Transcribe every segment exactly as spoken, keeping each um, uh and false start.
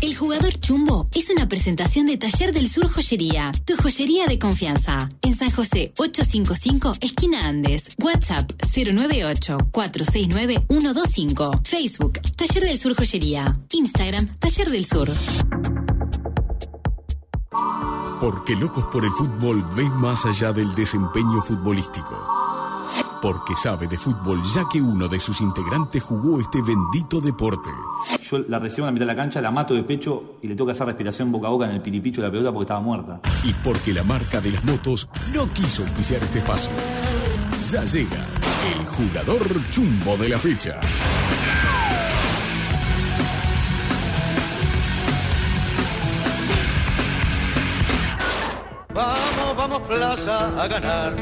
El Jugador Chumbo es una presentación de Taller del Sur Joyería, tu joyería de confianza. En San José ochocientos cincuenta y cinco, esquina Andes. WhatsApp cero nueve ocho, cuatro seis nueve, uno dos cinco. Facebook, Taller del Sur Joyería. Instagram, Taller del Sur. Porque Locos por el Fútbol ven más allá del desempeño futbolístico. Porque sabe de fútbol ya que uno de sus integrantes jugó este bendito deporte. Yo la recibo en la mitad de la cancha, la mato de pecho y le toca hacer respiración boca a boca en el piripicho de la pelota porque estaba muerta. Y porque la marca de las motos no quiso auspiciar este espacio. Ya llega el jugador chumbo de la fecha. Vamos, vamos Plaza a ganar.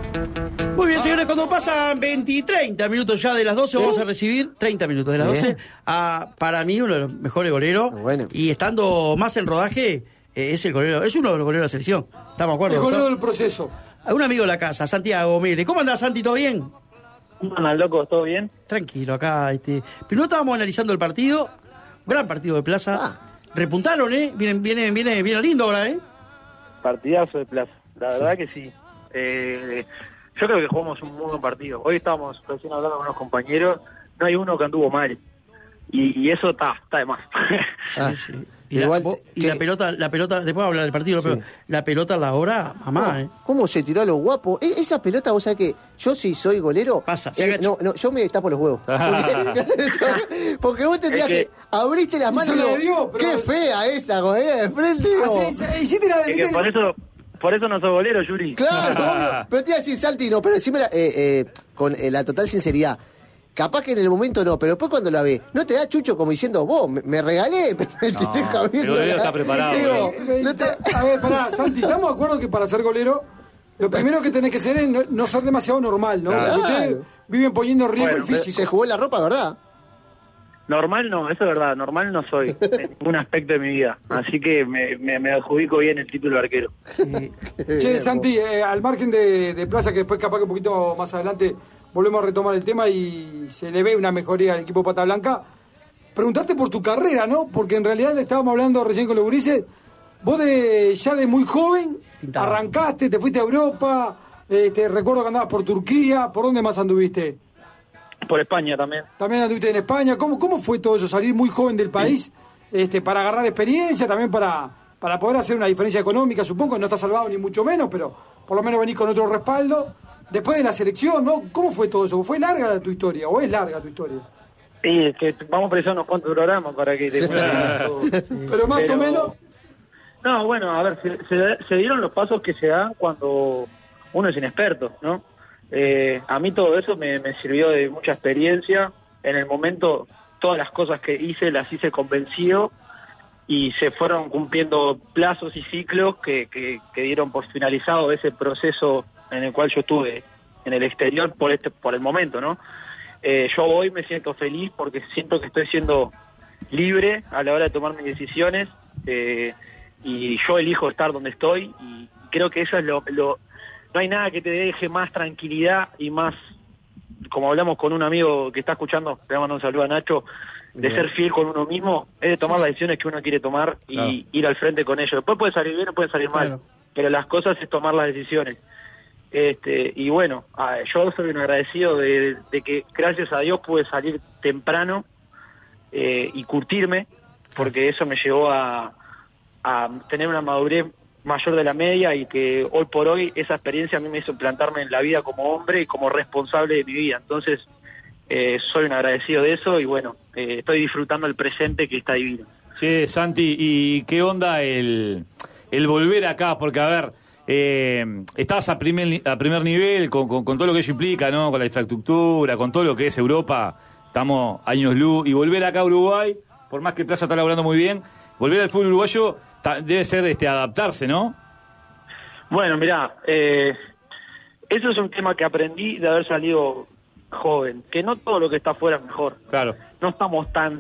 Muy bien, señores, cuando pasan veinte y treinta minutos ya de las doce, vamos a recibir treinta minutos de las doce a, para mí, uno de los mejores goleros. Bueno. Y estando más en rodaje, eh, es el golero, es uno de los goleros de la selección. ¿Estamos de acuerdo? El golero del proceso. A un amigo de la casa, Santiago Mire. ¿Cómo andás, Santi? ¿Todo bien? ¿Cómo andás, loco? ¿Todo bien? Tranquilo, acá. Este... Primero estábamos analizando el partido. Gran partido de Plaza. Ah. Repuntaron, ¿eh? Viene, viene, viene, viene lindo ahora, ¿eh? Partidazo de Plaza. La verdad que sí. Eh, yo creo que jugamos un muy buen partido. Hoy estábamos recién hablando con unos compañeros, no hay uno que anduvo mal. Y, y eso está, está de más. Ah, sí. Y, Igual, la, y que... la pelota, la pelota, después vamos a hablar del partido, sí. Pero la pelota a la hora, mamá, no, ¿eh? ¿Cómo se tiró a lo guapo? E- esa pelota, vos sabés que yo si soy golero, pasa, eh, no, no, yo me tapo los huevos. Porque, porque vos tendrías es que... que abriste las manos y lo... dio, pero... Qué fea esa, golera de frente. Es que por eso... Por eso no sos golero, Yuri. Claro, obvio. Pero te iba a decir, Saltino, pero decime la, eh, eh, con eh, la total sinceridad. Capaz que en el momento no, pero después cuando la ve, ¿no te da chucho como diciendo, vos, me, me regalé, me, me no, tiré el golero está preparado. Digo, no te... A ver, pará, Santi, estamos de acuerdo que para ser golero, lo primero que tenés que hacer es no, no ser demasiado normal, ¿no? Claro. Ustedes viven poniendo en riesgo bueno, el físico. Se jugó en la ropa, ¿verdad? Normal no, eso es verdad, normal no soy en ningún aspecto de mi vida, así que me, me, me adjudico bien el título de arquero. Sí. Che, Santi, eh, al margen de, de Plaza, que después capaz que un poquito más adelante volvemos a retomar el tema y se le ve una mejoría al equipo Pata Blanca, preguntarte por tu carrera, ¿no? Porque en realidad le estábamos hablando recién con los gurises, vos de, ya de muy joven Pintado. arrancaste, te fuiste a Europa, eh, te recuerdo que andabas por Turquía, ¿por dónde más anduviste? Por España también. También anduviste en España. ¿Cómo, cómo fue todo eso? Salir muy joven del país este, para agarrar experiencia, también para, para poder hacer una diferencia económica. Supongo que no estás salvado ni mucho menos, pero por lo menos venís con otro respaldo. Después de la selección, ¿no? ¿Cómo fue todo eso? ¿Fue larga tu historia o es larga tu historia? Sí, es que vamos a precisar unos cuantos programas para que te todo. Sí, pero más pero... o menos... No, bueno, a ver, se, se, se dieron los pasos que se dan cuando uno es inexperto, ¿no? Eh, a mí todo eso me, me sirvió de mucha experiencia. En el momento todas las cosas que hice las hice convencido y se fueron cumpliendo plazos y ciclos que, que, que dieron por finalizado ese proceso en el cual yo estuve en el exterior por este por el momento, ¿no? Eh, yo hoy me siento feliz porque siento que estoy siendo libre a la hora de tomar mis decisiones eh, y yo elijo estar donde estoy y creo que eso es lo... lo no hay nada que te deje más tranquilidad y más, como hablamos con un amigo que está escuchando, le mando un saludo a Nacho, de Bien. ser fiel con uno mismo, es de tomar las decisiones que uno quiere tomar y claro. ir al frente con ello. Después puede salir bien o puede salir mal, claro. pero las cosas es tomar las decisiones. Este y bueno, yo soy un agradecido de, de que gracias a Dios pude salir temprano eh, y curtirme, porque eso me llevó a, a tener una madurez mayor de la media y que hoy por hoy esa experiencia a mí me hizo plantarme en la vida como hombre y como responsable de mi vida. Entonces eh, soy un agradecido de eso y bueno, eh, estoy disfrutando el presente que está divino. Che, Santi, ¿y qué onda el, el volver acá? Porque a ver, eh, estás a primer, a primer nivel con, con, con todo lo que ello implica, ¿no? Con la infraestructura, con todo lo que es Europa, estamos años luz, y volver acá a Uruguay, por más que Plaza está laburando muy bien, volver al fútbol uruguayo debe ser este adaptarse, ¿no? Bueno, mirá, eh, eso es un tema que aprendí de haber salido joven, que no todo lo que está afuera es mejor. Claro. No estamos tan...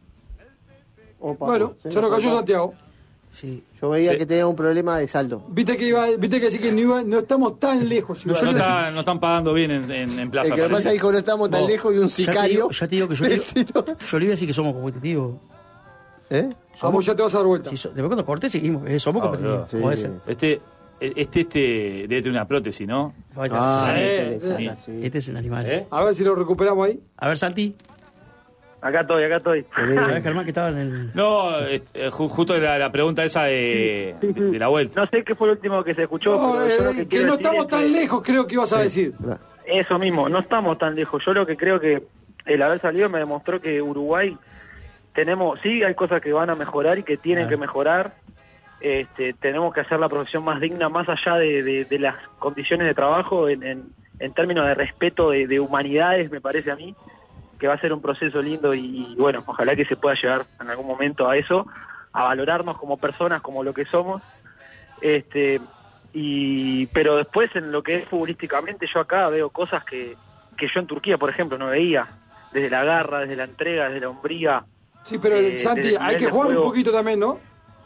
Opa, bueno, se, se nos cayó Santiago. Sí, yo veía sí. que tenía un problema de saldo. Viste que iba, viste que sí que no, iba, no estamos tan lejos. No, no, está, no están pagando bien en, en, en Plaza. El que pasa es que no estamos tan no, lejos y un sicario. Ya te digo, ya te digo que yo, digo, yo le iba a decir que somos competitivos. ¿Eh? A vos ya te vas a dar vuelta. Sí, so, después cuando corte seguimos. Eh, somos Ah, competitivos. sí. Como ese. Este, este, este debe tener una prótesis, ¿no? Ah, Eh, este, eh, sí. Este es un animal. ¿Eh? A ver si lo recuperamos ahí. A ver, Santi. Acá estoy, acá estoy. A ver, Germán, que estaba en el... No, este, ju- justo la, la pregunta esa de, Sí, sí. de, de la vuelta. No sé qué fue lo último que se escuchó, No, pero yo eh, lo que, que quiero no decir estamos es tan que- lejos, creo que ibas a decir. Eso mismo, no estamos tan lejos. Yo lo que creo que el haber salido me demostró que Uruguay tenemos, sí hay cosas que van a mejorar y que tienen Ah. que mejorar. Este, tenemos que hacer la profesión más digna, más allá de, de- de las condiciones de trabajo, en, en- en términos de respeto de, de humanidades, me parece a mí, que va a ser un proceso lindo y, y bueno, ojalá que se pueda llegar en algún momento a eso, a valorarnos como personas, como lo que somos. Este, y pero después en lo que es futbolísticamente yo acá veo cosas que, que yo en Turquía, por ejemplo, no veía, desde la garra, desde la entrega, desde la hombría. Sí, pero Eh, Santi, desde el hay que nivel de jugar un juego. poquito también, ¿no?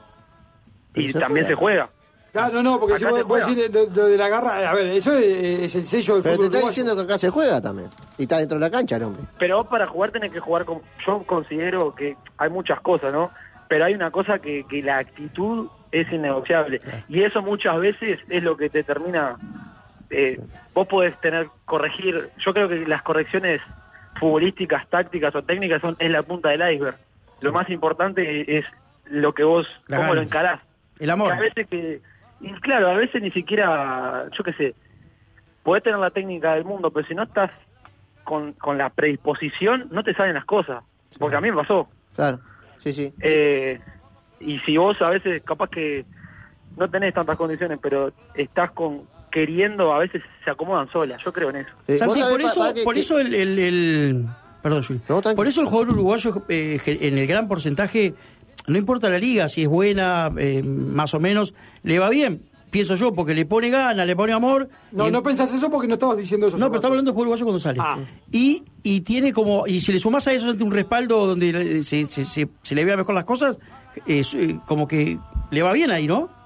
Y se también juega. se juega. Ah, no, no, porque Acá si se vos, vos juega. decís lo, lo de la garra, a ver, eso es, es el sello del Pero te fútbol está uruguayo. diciendo que acá se juega también. Y está dentro de la cancha el hombre. Pero vos para jugar tenés que jugar con... Yo considero que hay muchas cosas, ¿no? Pero hay una cosa que, que la actitud es innegociable. Y eso muchas veces es lo que te termina... Eh, vos podés tener, corregir... Yo creo que las correcciones futbolísticas, tácticas o técnicas son es la punta del iceberg. Lo más importante es lo que vos, La cómo lo ganas. encarás. El amor. Que a veces que... Y claro, a veces ni siquiera, yo qué sé, podés tener la técnica del mundo, pero si no estás con, con la predisposición, no te salen las cosas. Porque a mí me pasó. Claro, sí, sí. Eh, y si vos a veces, capaz que no tenés tantas condiciones, pero estás con queriendo, a veces se acomodan solas. Yo creo en eso. Eh, Santi, vos sabés, por pa- eso, pa- que- por que- eso el, el, el- perdón, Juli. No, tranqui. Por eso el jugador uruguayo eh, en el gran porcentaje, no importa la liga, si es buena, eh, más o menos, le va bien, pienso yo, porque le pone gana, le pone amor. No, y- no pensás eso porque no estabas diciendo eso. No, hace pero rato. estaba hablando del jugador uruguayo cuando sale. Ah. Y, y tiene como, y si le sumás a eso ante un respaldo donde eh, se, se, se, se le vea mejor las cosas, es, eh, como que le va bien ahí, ¿no?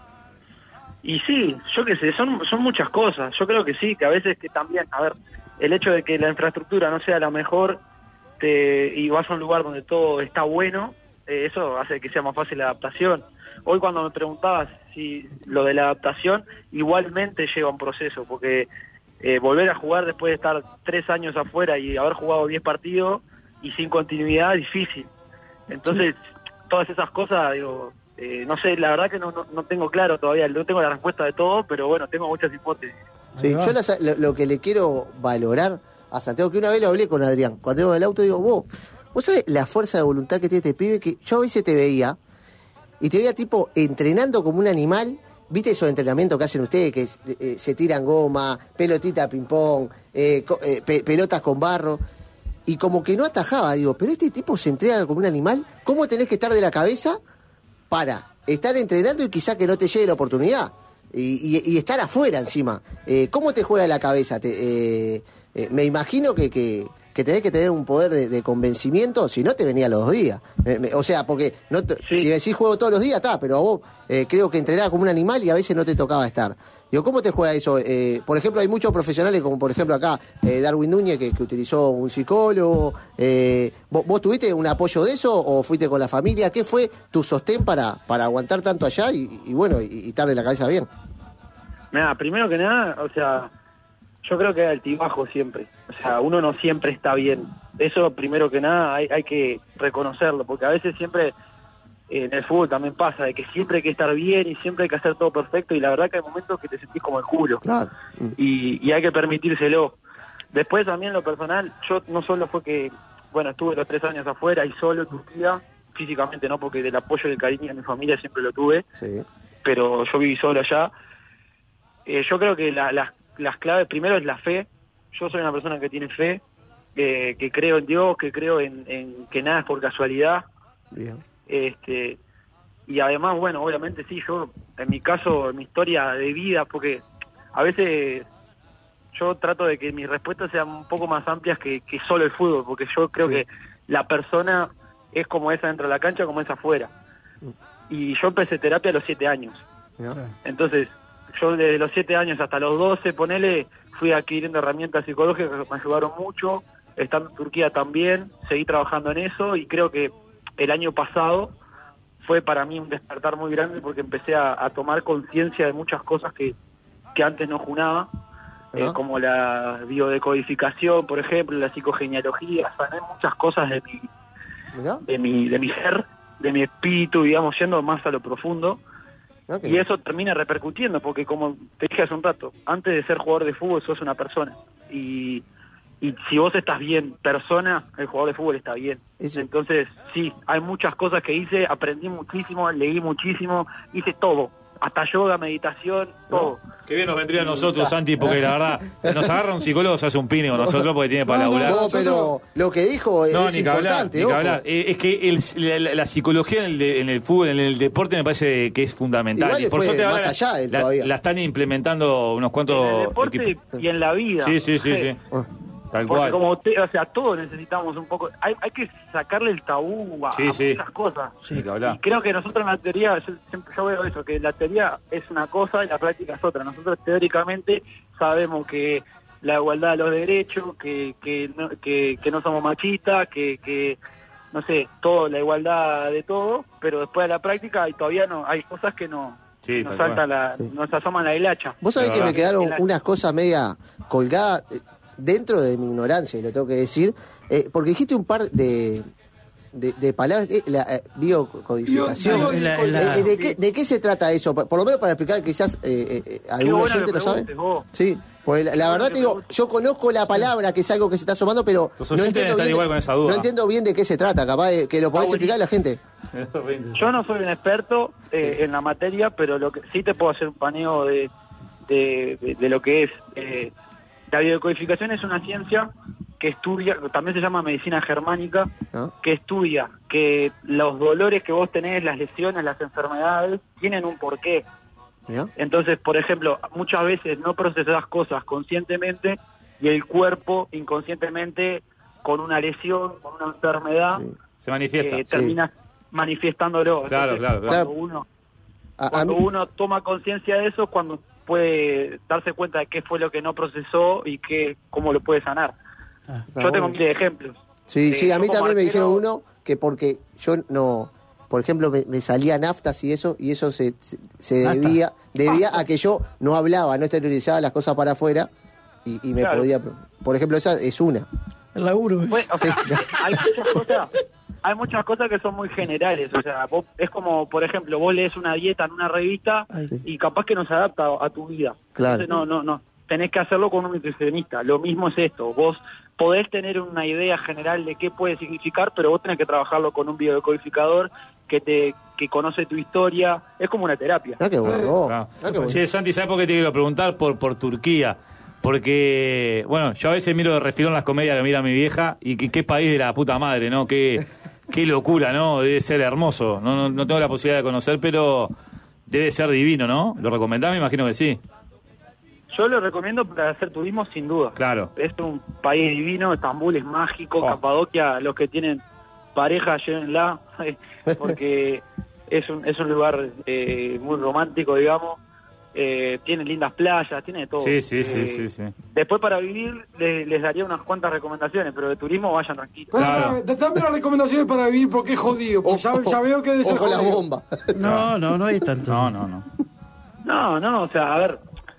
Y sí, yo qué sé, son, son muchas cosas. Yo creo que sí, que a veces que también, a ver, el hecho de que la infraestructura no sea la mejor te, y vas a un lugar donde todo está bueno, eh, eso hace que sea más fácil la adaptación. Hoy cuando me preguntabas si lo de la adaptación, igualmente lleva un proceso, porque eh, volver a jugar después de estar tres años afuera y haber jugado diez partidos y sin continuidad, difícil. Entonces, todas esas cosas, digo, eh, no sé, la verdad que no, no, no tengo claro todavía, no tengo la respuesta de todo, pero bueno, tengo muchas hipótesis. Sí, yo la- lo, lo que le quiero valorar a Santiago, que una vez lo hablé con Adrián, cuando iba en el auto, digo, vos, vos sabés la fuerza de voluntad que tiene este pibe, que yo a veces te veía, y te veía tipo entrenando como un animal, viste esos entrenamientos que hacen ustedes, que eh, se tiran goma, pelotita ping-pong, eh, co- eh, pe- pelotas con barro, y como que no atajaba, digo, pero este tipo se entrega como un animal, ¿cómo tenés que estar de la cabeza para estar entrenando y quizá que no te llegue la oportunidad? Y, y- y estar afuera encima. Eh, ¿Cómo te juega la cabeza? Te, eh, eh, me imagino que, que, que tenés que tener un poder de, de convencimiento, si no te venía los dos días. Eh, me- o sea, porque no te- Sí. si decís juego todos los días, está, pero a vos eh, creo que entrenabas como un animal y a veces no te tocaba estar. Digo, ¿cómo te juega eso? Eh, por ejemplo, hay muchos profesionales, como por ejemplo acá eh, Darwin Núñez, que, que utilizó un psicólogo. Eh, ¿vos, ¿Vos tuviste un apoyo de eso o fuiste con la familia? ¿Qué fue tu sostén para, para aguantar tanto allá y, y bueno, y, y estar de la cabeza bien? Nada, primero que nada, o sea, yo creo que hay altibajo siempre. O sea, uno no siempre está bien. Eso, primero que nada, hay, hay que reconocerlo, porque a veces siempre eh, en el fútbol también pasa, de que siempre hay que estar bien y siempre hay que hacer todo perfecto, y la verdad que hay momentos que te sentís como el culo. Claro. Mm. Y, y hay que permitírselo. Después también lo personal, yo no solo fue que, bueno, estuve los tres años afuera y solo en Turquía, físicamente no, porque del apoyo y el cariño de mi familia siempre lo tuve, Sí. pero yo viví solo allá. Eh, yo creo que la- las- las claves, primero es la fe. Yo soy una persona que tiene fe, eh, que creo en Dios, que creo en, en que nada es por casualidad. Bien. Este, y además, bueno, obviamente sí, yo, en mi caso, en mi historia de vida, porque a veces yo trato de que mis respuestas sean un poco más amplias que, que solo el fútbol, porque yo creo Sí. que la persona es como esa dentro de la cancha, como es afuera. Y yo empecé terapia a los siete años. ¿No? Entonces, yo desde los siete años hasta los doce, ponele, fui adquiriendo herramientas psicológicas que me ayudaron mucho. Estando en Turquía también, seguí trabajando en eso y creo que el año pasado fue para mí un despertar muy grande porque empecé a, a tomar conciencia de muchas cosas que, que antes no junaba, eh, como la biodecodificación, por ejemplo, la psicogenealogía, sané muchas cosas de mi, de mi de mi ser, de mi espíritu, digamos, yendo más a lo profundo. Okay. Y eso termina repercutiendo, porque como te dije hace un rato, antes de ser jugador de fútbol sos una persona. Y, y si vos estás bien persona, el jugador de fútbol está bien. Eso. Entonces, sí, hay muchas cosas que hice, aprendí muchísimo, leí muchísimo, hice todo. Hasta yoga, meditación, todo. Qué bien nos vendría a nosotros, Santi, porque la verdad, nos agarra un psicólogo, se hace un pine con nosotros porque tiene para no, laburar. No, pero lo que dijo es, no, es ni que hablar, importante. Ni que hablar. Eh, es que el, la, la psicología en el, de, en el fútbol, en el deporte, me parece que es fundamental. Igual y por fue suerte más ahora allá él la, todavía. la están implementando unos cuantos en el deporte equipos. Y en la vida. Sí, sí, sí. sí. Ah. Tal Porque cual. como te, o sea, todos necesitamos un poco, hay, hay que sacarle el tabú a, sí, a sí. muchas cosas. Sí, y creo que nosotros en la teoría, yo, siempre, yo veo eso, que la teoría es una cosa y la práctica es otra. Nosotros teóricamente sabemos que la igualdad de los derechos, que que no, que, que no somos machistas, que, que no sé, todo, la igualdad de todo, pero después de la práctica hay, todavía no, hay cosas que no, sí, nos salta la, sí. nos asoman la hilacha. Vos sabés la que verdad. me quedaron La... unas cosas media colgadas dentro de mi ignorancia, y lo tengo que decir, eh, porque dijiste un par de, de, de palabras, eh, la eh, biocodificación. Bio, bio, la, la... Eh, ¿de, qué, ¿De qué se trata eso? Por, por lo menos para explicar, quizás eh, eh, alguna gente lo sabe. Vos. Sí, porque la, la verdad te digo, yo conozco la palabra, que es algo que se está sumando, pero no entiendo, bien igual de, con esa duda. no entiendo bien de qué se trata, capaz de, que lo podés explicar a la gente. Yo no soy un experto eh, en la materia, pero lo que sí te puedo hacer un paneo de, de, de, de lo que es... Eh, la biodecodificación es una ciencia que estudia, también se llama medicina germánica, ¿no? Que estudia que los dolores que vos tenés, las lesiones, las enfermedades, tienen un porqué. ¿No? Entonces, por ejemplo, muchas veces no procesás cosas conscientemente y el cuerpo inconscientemente, con una lesión, con una enfermedad, sí. se manifiesta. Eh, termina sí. manifestándolo. Claro, Entonces, claro, claro. Cuando uno, a, cuando a mí... uno toma conciencia de eso, cuando puede darse cuenta de qué fue lo que no procesó y qué, cómo lo puede sanar. Ah, yo tengo miles de ejemplos. Sí, eh, sí, a mí también arquero... me dijeron uno que porque yo no, por ejemplo, me, me salía naftas y eso, y eso se, se, se debía, debía a que yo no hablaba, no exteriorizaba las cosas para afuera y, y me claro. podía... Por ejemplo, esa es una. El laburo. Pues, o sea, hay muchas cosas... Hay muchas cosas que son muy generales, o sea, vos, es como, por ejemplo, vos lees una dieta en una revista Ay, sí. y capaz que no se adapta a, a tu vida. Claro. Entonces, no, no, no, tenés que hacerlo con un nutricionista. Lo mismo es esto, vos podés tener una idea general de qué puede significar, pero vos tenés que trabajarlo con un biodecodificador que te que conoce tu historia, es como una terapia. Ah, qué bueno. Ah. Ah, qué bueno. Sí, Santi, ¿sabes por qué te quiero preguntar? Por, por Turquía. Porque, bueno, yo a veces miro de refilón las comedias que mira mi vieja y que, qué país de la puta madre, ¿no? Qué, qué locura, ¿no? Debe ser hermoso. No, no, no tengo la posibilidad de conocer, pero debe ser divino, ¿no? ¿Lo recomendás? Me imagino que sí. Yo lo recomiendo para hacer turismo sin duda. Claro. Es un país divino, Estambul es mágico, oh. Capadocia, los que tienen pareja, llévenla, porque es un, es un lugar eh, muy romántico, digamos. Eh, tiene lindas playas, tiene de todo. Sí, sí, eh, sí, sí, sí. Después para vivir les, les daría unas cuantas recomendaciones, pero de turismo vayan tranquilos. Pero claro. Dame las recomendaciones para vivir porque es jodido, porque ya, ya veo que debe ser jodido. la bomba. No, no, no hay tanto. No, no, no. No, no, o sea, a ver,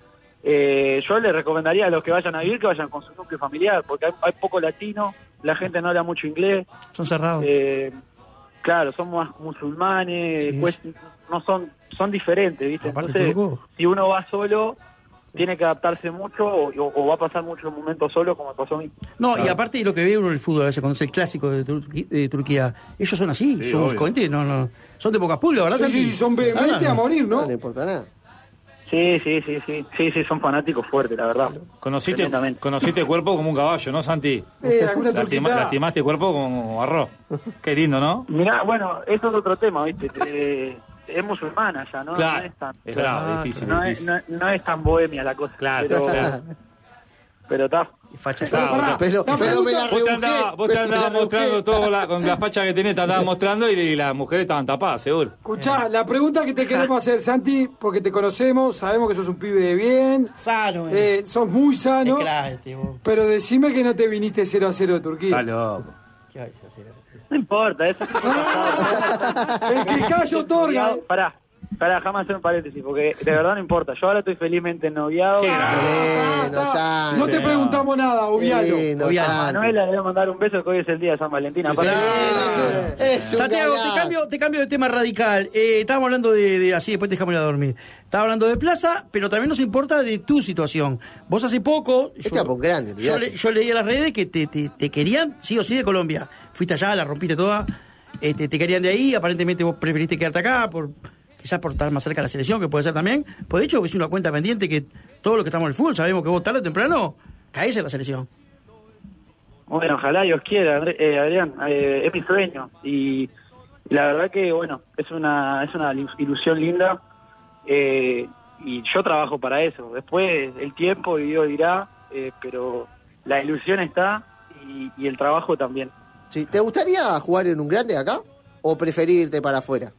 eh, yo les recomendaría a los que vayan a vivir que vayan con su núcleo familiar, porque hay, hay poco latino, la gente no habla mucho inglés. Son cerrados. Eh, claro, son más musulmanes, sí, pues no son son diferentes, ¿viste? Aparte, entonces, si uno va solo, tiene que adaptarse mucho o, o va a pasar muchos momentos solo, como pasó a mí. No, claro. Y aparte de lo que ve uno en el fútbol, a veces cuando es el clásico de, Turquía, de Turquía, ellos son así, sí, son coherentes, no, no, son de pocas pulgas, ¿verdad? Sí, sí, son vehementes ah, a morir, ¿no? No le importa nada. Sí, sí, sí, sí, sí, sí, son fanáticos fuertes, la verdad. Conociste, conociste el cuerpo como un caballo, ¿no, Santi? Eh, alguna Lastima, lastimaste el cuerpo como arroz. Qué lindo, ¿no? Mirá, bueno, eso es otro tema, ¿viste? Eh, es musulmana ya, ¿no? Claro, no es tan, es claro, claro, difícil, no, difícil. Es, no, no es tan bohemia la cosa. Claro, pero, claro. Pero está. Facha, claro, pará, pero, pero, pero me la vos te andabas, vos te andabas mostrando todo la, con las fachas que tenés, te andabas mostrando y, y las mujeres estaban tapadas, seguro. Escuchá, la pregunta que te queremos hacer, Santi, porque te conocemos, sabemos que sos un pibe de bien. Sano, eh, sos muy sano. Craete, pero decime que no te viniste cero a cero de Turquía. Está loco. ¿Qué vais a hacer? No importa, eso es el que calla otorga. Pará, pará, déjame hacer un paréntesis, porque de verdad no importa. Yo ahora estoy felizmente noviado. Qué Ah, no, está. Santi. No te preguntamos nada, obvialo. Sí, no, Obvialo. Santi. Manuela, le voy a mandar un beso que hoy es el día de San Valentín. Aparte- Claro, es un Santiago, galán. te cambio, te cambio de tema radical. Eh, estábamos hablando de, de así, después te dejamos ir a dormir. Estaba hablando de Plaza, pero también nos importa de tu situación. Vos hace poco, Este es grande, yo, olvidate. le- yo leí en las redes que te, te, te querían, sí o sí, de Colombia. Fuiste allá, la rompiste toda, este, te querían de ahí, aparentemente vos preferiste quedarte acá, por quizás por estar más cerca de la selección, que puede ser también. Pues de hecho, es una cuenta pendiente que todos los que estamos en el fútbol sabemos que vos tarde o temprano caes en la selección. Bueno, ojalá Dios quiera, André- eh, Adrián, eh, es mi sueño y la verdad que bueno, es una es una ilusión linda eh, y yo trabajo para eso. Después el tiempo y Dios dirá, eh, pero la ilusión está y, y el trabajo también. Sí. ¿Te gustaría jugar en un grande acá o preferir irte para afuera?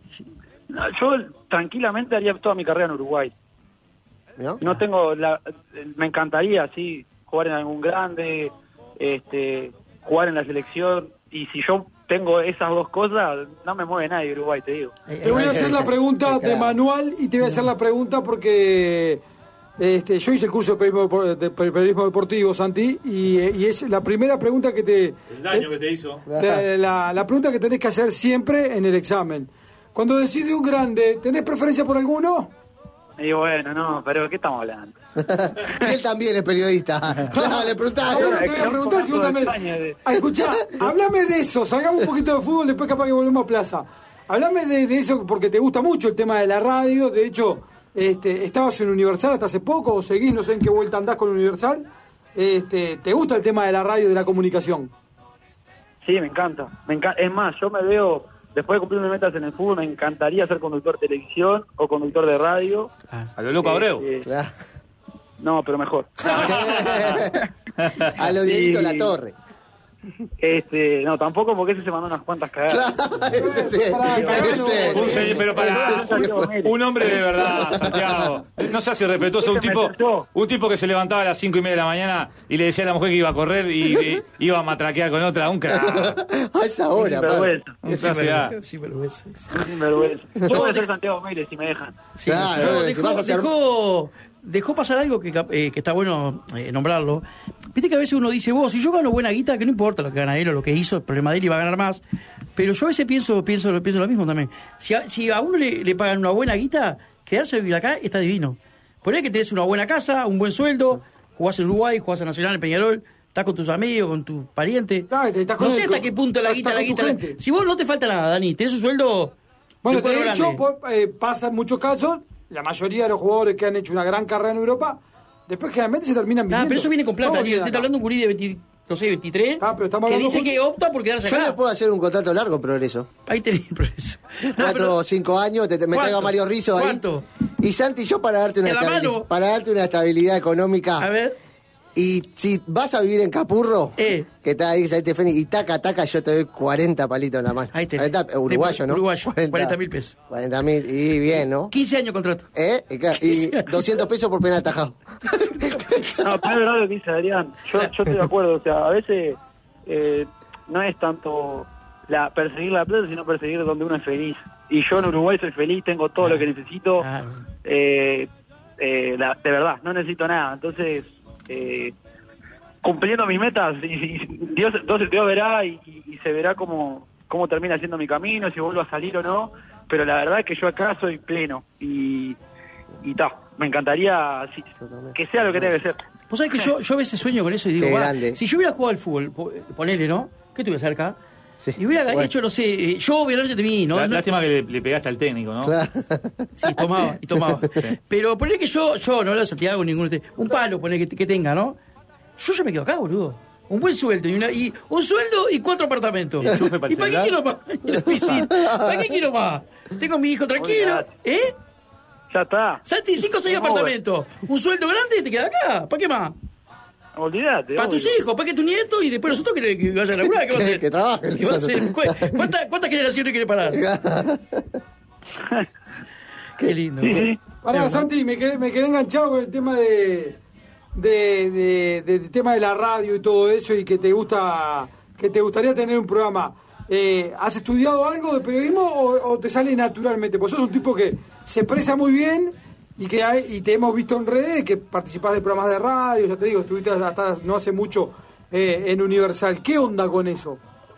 No, yo tranquilamente haría toda mi carrera en Uruguay. ¿No? No tengo la, me encantaría sí jugar en algún grande, este, jugar en la selección y si yo tengo esas dos cosas no me mueve nadie Uruguay, te digo. Te voy a hacer la pregunta de manual y te voy a hacer la pregunta porque este, yo hice el curso de periodismo, de periodismo deportivo, Santi, y, y es la primera pregunta que te... El daño que te hizo. La, la, la pregunta que tenés que hacer siempre en el examen. Cuando decide un grande, ¿tenés preferencia por alguno? Y bueno, no, pero ¿qué estamos hablando? Si él también es periodista. Claro, le preguntaba. Ahora te voy a preguntar si vos también... Ah, escuchá, hablame de eso, salgamos un poquito de fútbol, después capaz que volvemos a Plaza. Hablame de, de eso porque te gusta mucho el tema de la radio, de hecho, este, estabas en Universal hasta hace poco, o seguís, no sé en qué vuelta andás con Universal. Este, ¿te gusta el tema de la radio y de la comunicación? Sí, me encanta, me encanta. Es más, yo me veo, después de cumplir mis metas en el fútbol, me encantaría ser conductor de televisión o conductor de radio. A lo loco Abreu. Eh, Claro. no, pero mejor. A lo Dieguito Sí. La Torre. Este, no, tampoco porque ese se mandó unas cuantas cagadas. Claro, ese sí, Pará, ese. Un señor, pero para un hombre de verdad, Santiago. No seas irrespetuoso, un tipo, un tipo que se levantaba a las cinco y media de la mañana y le decía a la mujer que iba a correr y, y iba a matraquear con otra, un crack. A esa hora, padre. Sinvergüenza, Un clase A. Sí, vergüenza. un sinvergüenza. Yo voy a ser Santiago Mírez si me dejan. Sí, Claro, no, si dejó, vas a hacer- dejó, dejó pasar algo que, cap- eh, que está bueno eh, nombrarlo. Viste que a veces uno dice, vos, si yo gano buena guita, que no importa lo que gana él o lo que hizo, el problema de él iba a ganar más. Pero yo a veces pienso pienso, pienso lo mismo también. Si a, si a uno le, le pagan una buena guita, quedarse a vivir acá está divino. Por ahí que tenés una buena casa, un buen sueldo, jugás en Uruguay, jugás en Nacional, en Peñarol, estás con tus amigos, con tus parientes. Claro, te estás con No sé el- hasta qué punto la estás guita, con la tu guita. la- gente. Si vos no te falta nada, Dani, tenés un sueldo... Bueno, un sueldo de hecho, grande. por- eh, pasa en muchos casos, la mayoría de los jugadores que han hecho una gran carrera en Europa, después generalmente se terminan Ah, viviendo. pero eso viene con plata, Todos Daniel. vienen Te está acá. hablando un gurí de veinte, no sé, veintitrés, Ah, pero estamos que hablando dice justo- que opta por quedarse Yo acá. le puedo hacer un contrato largo, Progreso. Ahí tenés el progreso. No, Cuatro pero- o cinco años, te, te- me traigo a ¿Cuánto? Mario Rizzo ahí. ¿Cuánto? Y Santi, yo para darte una, ¿En la estabili- mano? para darte una estabilidad económica. A ver. Y si vas a vivir en Capurro, Eh. que está ahí, ahí te y taca, taca, yo te doy cuarenta palitos en la mano. Ahí tenés. cuarenta, eh, uruguayo, ¿no? Uruguayo, cuarenta mil pesos. cuarenta mil, y bien, ¿no? quince años contrato. ¿Eh? Y, claro, y doscientos pesos por penal atajado. No, pero es verdad lo que dice Adrián. Yo, yo estoy de acuerdo. O sea, a veces eh, no es tanto la perseguir la plata, sino perseguir donde uno es feliz. Y yo en Uruguay soy feliz, tengo todo lo que necesito. Claro. Eh, eh, la- de verdad, no necesito nada. Entonces, eh, cumpliendo mis metas, y, y Dios, entonces Dios verá y, y- y se verá cómo, cómo termina siendo mi camino, si vuelvo a salir o no. Pero la verdad es que yo acá soy pleno. Y y ta, me encantaría sí, que sea lo que tenga que ser. Vos sabés que yo, yo a veces sueño con eso y digo, Qué va, grande. si yo hubiera jugado al fútbol, po- ponele, ¿no? ¿Qué tuve cerca? Sí. Y hubiera Bueno. hecho, no sé, eh, yo hubiera de mí, ¿no? La- No- Lástima que le, le pegaste al técnico, ¿no? Claro. Sí, tomaba, y tomaba. Sí. Pero ponele que yo, yo no hablo de Santiago, ninguno de ustedes, un palo ponele que, que tenga, ¿no? Yo ya me quedo acá, boludo. Un buen sueldo y, una, y un sueldo y cuatro apartamentos. ¿Y enchufe para el ¿Y para qué celular? quiero más? Y la piscina. ¿Para qué quiero más? Tengo a mi hijo tranquilo. Olvidate. ¿Eh? Ya está. Santi, cinco o seis No, apartamentos. Un sueldo grande y te queda acá. ¿Para qué más? Olvídate. Para tus obvio. hijos, para que tu nieto y después nosotros que, que vayan a laburar. ¿Qué va a Que- hacer? que trabajen. ¿Qué va a hacer? ¿Cu- ¿Cuántas, ¿Cuántas generaciones quiere parar? Qué lindo. Sí, sí. Pará, Santi, me quedé, me quedé enganchado con el tema de, de, de, de- del tema de la radio y todo eso y que te gusta, que te gustaría tener un programa. Eh, ¿Has estudiado algo de periodismo o, o te sale naturalmente? Pues sos un tipo que se expresa muy bien y que hay, y te hemos visto en redes que participás de programas de radio, ya te digo, estuviste hasta no hace mucho eh, en Universal. ¿Qué onda con eso?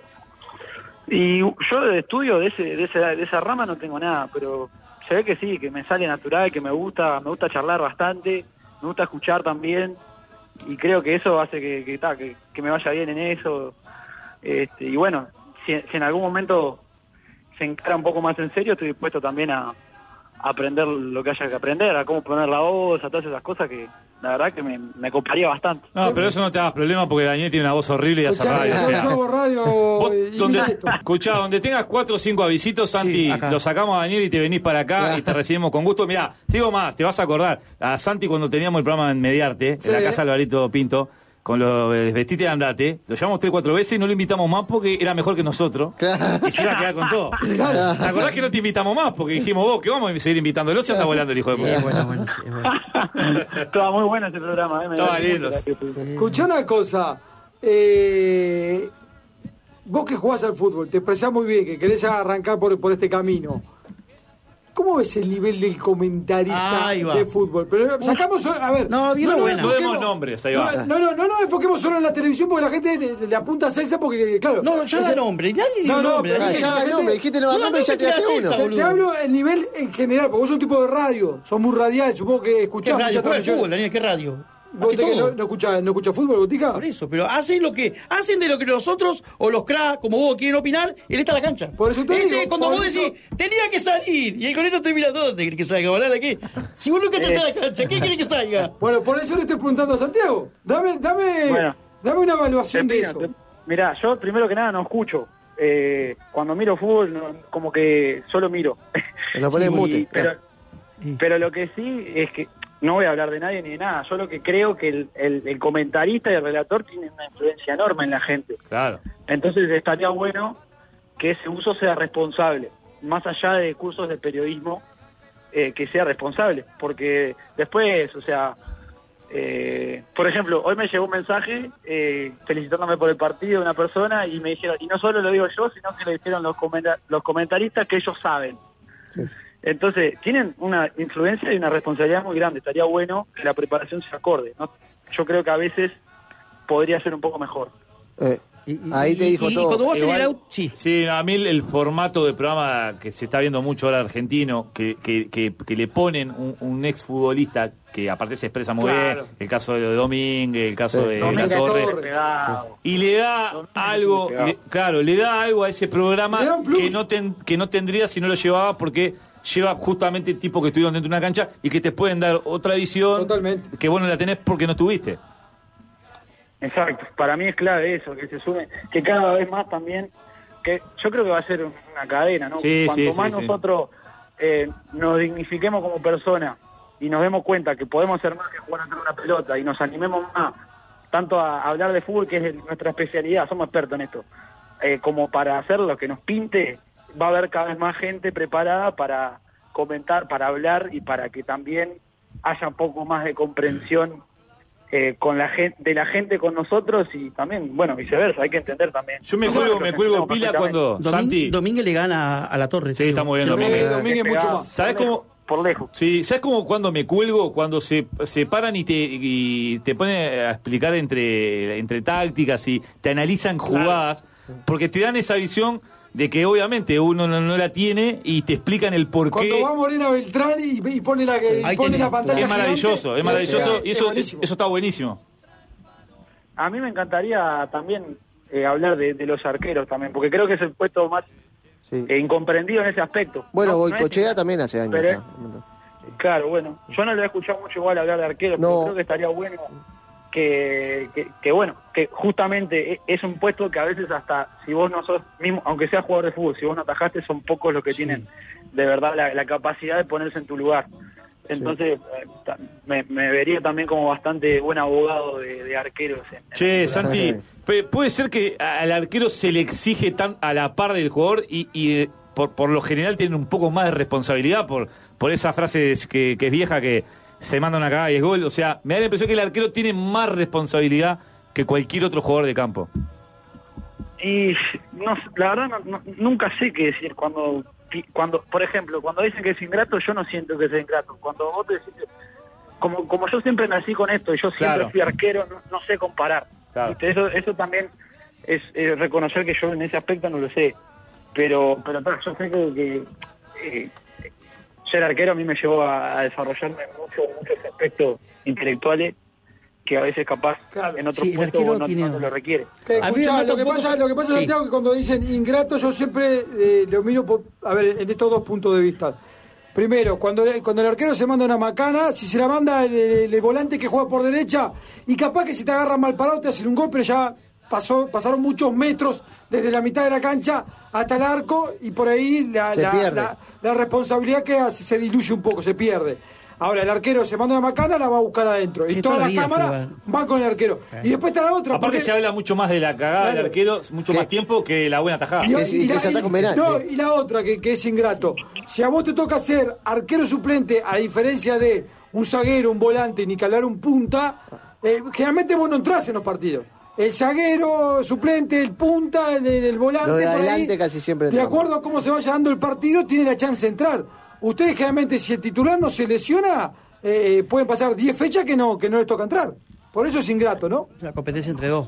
Y yo de estudio de ese, de ese, de esa rama no tengo nada, pero se ve que sí, que me sale natural, que me gusta, me gusta charlar bastante, me gusta escuchar también, y creo que eso hace que, que, ta, que, que me vaya bien en eso. Este, y bueno, si, si en algún momento se encara un poco más en serio, estoy dispuesto también a, a aprender lo que haya que aprender, a cómo poner la voz, a todas esas cosas que la verdad que me, me coparía bastante. No, pero eso no te hagas problema porque Daniel tiene una voz horrible y hace radio. O sea, yo hago radio vos, y donde, mira esto. escuchá, donde tengas cuatro o cinco avisitos, Santi, Sí, lo sacamos a Daniel y te venís para acá Claro. y te recibimos con gusto. Mirá, te digo más, te vas a acordar, a Santi cuando teníamos el programa en Mediarte, Sí. en la casa de Alvarito Pinto, con los eh, Vestite y Andate, lo llamamos tres, cuatro veces y no lo invitamos más porque era mejor que nosotros. Claro. Y se iba a quedar con todo. ¿Te acordás que no te invitamos más? Porque dijimos, vos, que vamos a seguir invitándolo, se anda volando el hijo de Sí, puta. bueno, bueno, sí, bueno. Estaba muy bueno ese programa. ¿eh? Me Estaba da mucho lindo. gracias. Escuchá una cosa. Eh, vos que jugás al fútbol, te expresás muy bien, que querés arrancar por, por este camino. ¿Cómo ves el nivel del comentarista Ahí va. de fútbol? Pero sacamos solo- a ver. No, di una buena. No enfoquemos- demos nombres, ahí va. No, no, no, no enfoquemos solo en la televisión porque la gente le, le apunta a Celsa porque, claro. No, ya da ese- nombre, nadie dio No, no, nombre. pero Ah, Daniel. es que ya la el gente- nombre, dijiste no va No, nombre y no ya me te daste tiras uno. esa, Te, boludo. te hablo el nivel en general, porque vos sos un tipo de radio, sos muy radial, supongo que ¿Qué escuchás radio? muchas Juega al transmisiones. fútbol, Daniel, ¿qué radio? ¿Vos Hace te- todo. no, no escuchás no escuchás fútbol, Botica? Por eso, pero hacen lo que hacen de lo que nosotros o los cracks como vos quieren opinar, él está en la cancha. Por eso te Este, digo, cuando por vos eso- decís, tenía que salir, y el golero estoy mirando, ¿dónde querés que salga? ¿Volar aquí? Si vos nunca estás en la cancha, ¿qué querés que salga? Bueno, por eso le estoy preguntando a Santiago. Dame, dame, Bueno. dame una evaluación de Te eso. pido, te- Mirá, yo primero que nada no escucho. Eh, cuando miro fútbol, no- como que solo miro. Lo ponés en Y- mute. Pero, pero lo que sí es que no voy a hablar de nadie ni de nada. Yo lo que creo que el, el, el comentarista y el relator tienen una influencia enorme en la gente. Claro. Entonces estaría bueno que ese uso sea responsable, más allá de cursos de periodismo, eh, que sea responsable, porque después, o sea, eh, por ejemplo, hoy me llegó un mensaje eh, felicitándome por el partido de una persona y me dijeron, y no solo lo digo yo, sino que lo dijeron los, comenta- los comentaristas que ellos saben. Entonces, tienen una influencia y una responsabilidad muy grande. Estaría bueno que la preparación se acorde, ¿no? Yo creo que a veces podría ser un poco mejor. Eh, Y- y- ahí te y- dijo y todo. cuando vos en Igual- el auto, sí. Sí, a mí el, el formato de programa que se está viendo mucho ahora argentino, que, que, que, que le ponen un, un exfutbolista que aparte se expresa muy Claro. bien, el caso de Domínguez, el caso Sí. de Domínguez La Torre, Torre. Pegado. y le da Domínguez algo, pegado. le- claro, le da algo a ese programa Le da un plus. que no, ten- que no tendría si no lo llevaba porque lleva justamente tipos que estuvieron dentro de una cancha y que te pueden dar otra visión Totalmente. que vos no la tenés porque no estuviste. Exacto, para mí es clave eso, que se sume, que cada vez más también, que yo creo que va a ser una cadena, ¿no? Sí, Cuanto sí, más sí, sí. nosotros eh, nos dignifiquemos como personas y nos demos cuenta que podemos ser más que jugar a una pelota y nos animemos más, tanto a hablar de fútbol, que es el- nuestra especialidad, somos expertos en esto, eh, como para hacer lo que nos pinte, va a haber cada vez más gente preparada para comentar, para hablar y para que también haya un poco más de comprensión eh, con la gente, de la gente con nosotros y también, bueno, viceversa, hay que entender también. Yo me cuelgo, me cuelgo pila cuando Domín- Santi. Domínguez le gana a la Torre. Sí, está muy bien, Se lo Domínguez. pega. Domínguez mucho más. ¿Sabes cómo? Por lejos. Sí, ¿sabes cómo cuando me cuelgo? Cuando se, se paran y te, y te ponen a explicar entre, entre tácticas y te analizan jugadas, porque te dan esa visión de que obviamente uno no, no la tiene y te explican el por Cuando qué. va Morena Beltrán y, y pone la, que- y Ahí pone tenés. la pantalla Es maravilloso, gigante, es maravilloso y eso, buenísimo. eso está buenísimo. A mí me encantaría también eh, hablar de, de los arqueros también, porque creo que es el puesto más Sí. eh, incomprendido en ese aspecto. Bueno, No- no es- Goicochea también hace años. pero está. es- Claro, bueno, yo no lo he escuchado mucho igual hablar de arqueros, No. pero creo que estaría bueno que, que, que, bueno, que justamente e- es un puesto que a veces hasta si vos no sos, mismo, aunque seas jugador de fútbol, si vos no atajaste, son pocos los que tienen de verdad la, la capacidad de ponerse en tu lugar. Entonces, eh, ta- me, me vería también como bastante buen abogado de, de arqueros. en- en Che, el lugar. Santi, pe- puede ser que al arquero se le exige tan a la par del jugador y, y, eh, por, por lo general tienen un poco más de responsabilidad por, por esa frase que, que es vieja que se manda una cagada y es gol. O sea, me da la impresión que el arquero tiene más responsabilidad que cualquier otro jugador de campo. Y no, la verdad no, no, nunca sé qué decir cuando, cuando, por ejemplo, cuando dicen que es ingrato, yo no siento que sea ingrato. Cuando vos te decís, como, como yo siempre nací con esto y yo siempre claro. fui arquero, no, no sé comparar. Claro. Eso, eso también es, es reconocer que yo en ese aspecto no lo sé. Pero, pero, pero yo sé que, que eh, ser arquero a mí me llevó a, a desarrollarme en muchos, muchos aspectos intelectuales que a veces capaz claro. en otros sí, puestos no, no, no lo requiere. Que, escuchá, lo, que pasa, lo que pasa, sí. Santiago, que cuando dicen ingrato, yo siempre eh, lo miro por, a ver, en estos dos puntos de vista. Primero, cuando, cuando el arquero se manda una macana, si se la manda el, el, el volante que juega por derecha, y capaz que si te agarran mal parado te hacen un gol, pero ya pasó, pasaron muchos metros desde la mitad de la cancha hasta el arco, y por ahí la, la, la, la responsabilidad queda, se diluye un poco, se pierde. Ahora el arquero se manda una macana, la va a buscar adentro. Y todas las cámaras van con el arquero. Okay. Y después está la otra. Aparte porque... se habla mucho más de la cagada claro. del arquero, mucho ¿Qué? más tiempo que la buena tajada. Y, y, y, y, la, y, no, y la otra, que, que es ingrato. Si a vos te toca ser arquero suplente, a diferencia de un zaguero, un volante, ni calar un punta, eh, generalmente vos no entrás en los partidos. El zaguero suplente, el punta, el, el volante, Lo de por adelante ahí, casi siempre de acuerdo a cómo se vaya dando el partido, tiene la chance de entrar. Ustedes generalmente, si el titular no se lesiona, eh, pueden pasar diez fechas que no que no les toca entrar. Por eso es ingrato, ¿no? La competencia entre dos.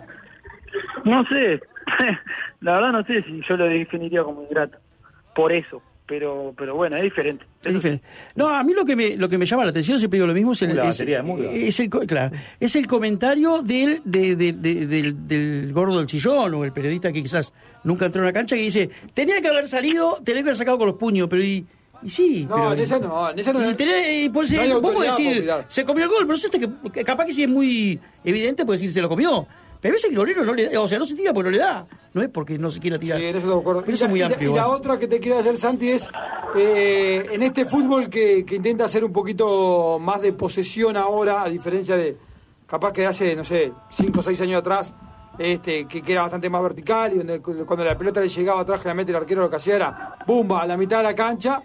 No sé, la verdad no sé si yo lo definiría como ingrato. Por eso, pero pero bueno, es diferente. Es diferente. No, a mí lo que me lo que me llama la atención, siempre digo lo mismo, es el, es, es el, claro, es el comentario del, de, de, de, del, del gordo del chillón, o el periodista que quizás nunca entró en una cancha, que dice, tenía que haber salido, tenía que haber sacado con los puños, pero y... Y sí, no, pero, en esa no, en esa no. Y tenés, y pues, no vos podés decir, se comió el gol, pero este que, que capaz que si es muy evidente, puede decir se lo comió. Pero a veces el golero no le da, o sea, no se tira porque no le da. No es porque no se quiera tirar. Sí, en eso estoy de acuerdo. Pero eso es muy y, amplio. Y la otra que te quiero hacer, Santi, es eh, en este fútbol que, que intenta hacer un poquito más de posesión ahora, a diferencia de capaz que hace, no sé, cinco o seis años atrás, este que, que era bastante más vertical, y donde cuando la pelota le llegaba atrás, generalmente el arquero lo que hacía era ¡bumba! A la mitad de la cancha.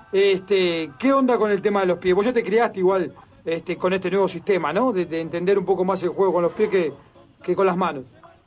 Este, ¿qué onda con el tema de los pies? Vos ya te criaste igual este, con este nuevo sistema, ¿no? De, de entender un poco más el juego con los pies que, que con las manos.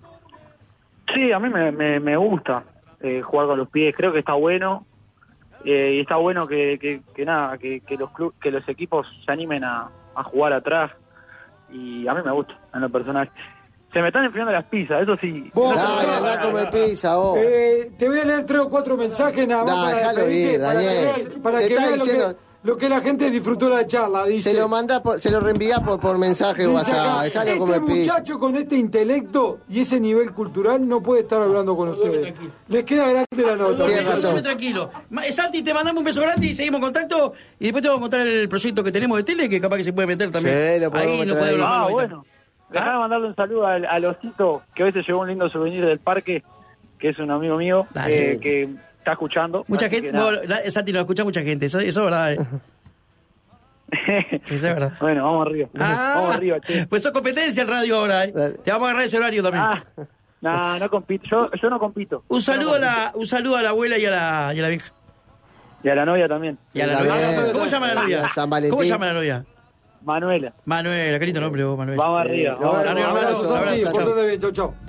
Sí, a mí me, me, me gusta eh, jugar con los pies. Creo que está bueno. Eh, y está bueno que, que, que nada, que, que los club, que los equipos se animen a, a jugar atrás. Y a mí me gusta, en lo personal. Se me están enfriando las pizzas, eso sí. Vos, dale, andá a comer pizza, vos. Eh, te voy a leer tres o cuatro mensajes nada más nah, para despedirte, ir, para Daniel. que, para que veas diciendo... lo, que, lo que la gente disfrutó de la charla. Dice, se lo mandás, por, se lo reenviás por, por mensaje o WhatsApp. Dejalo este comer pizza. Este muchacho con este intelecto y ese nivel cultural no puede estar hablando con ustedes. Les queda grande la nota. Escúchame tranquilo. Santi, te mandamos un beso grande y seguimos en contacto. Y después te vamos a contar el proyecto que tenemos de tele, que capaz que se puede meter también. Sí, lo podemos ahí meter no ahí. Ah, bueno. Dejame mandarle un saludo al, al Osito, que hoy se llevó un lindo souvenir del parque, que es un amigo mío, eh, que está escuchando. Mucha gente, vos, Santi, lo escucha mucha gente, eso, eso es verdad. Eh. Eso es verdad. Bueno, vamos arriba. Ah, vamos arriba, che. Pues sos competencia en radio ahora, eh. Te vamos a agarrar ese horario también. Ah, no, no compito, yo, yo no compito. Un saludo, no a la, un saludo a la abuela y a la, y a la vieja. Y a la novia también. Y a la novia. ¿Cómo llama la novia? San Valentín. ¿Cómo llama la novia? Manuela. Manuela, qué lindo nombre vos, Manuela. Vamos arriba. Eh, vamos arriba. Un abrazo, Santi. Portate bien, chau, chau.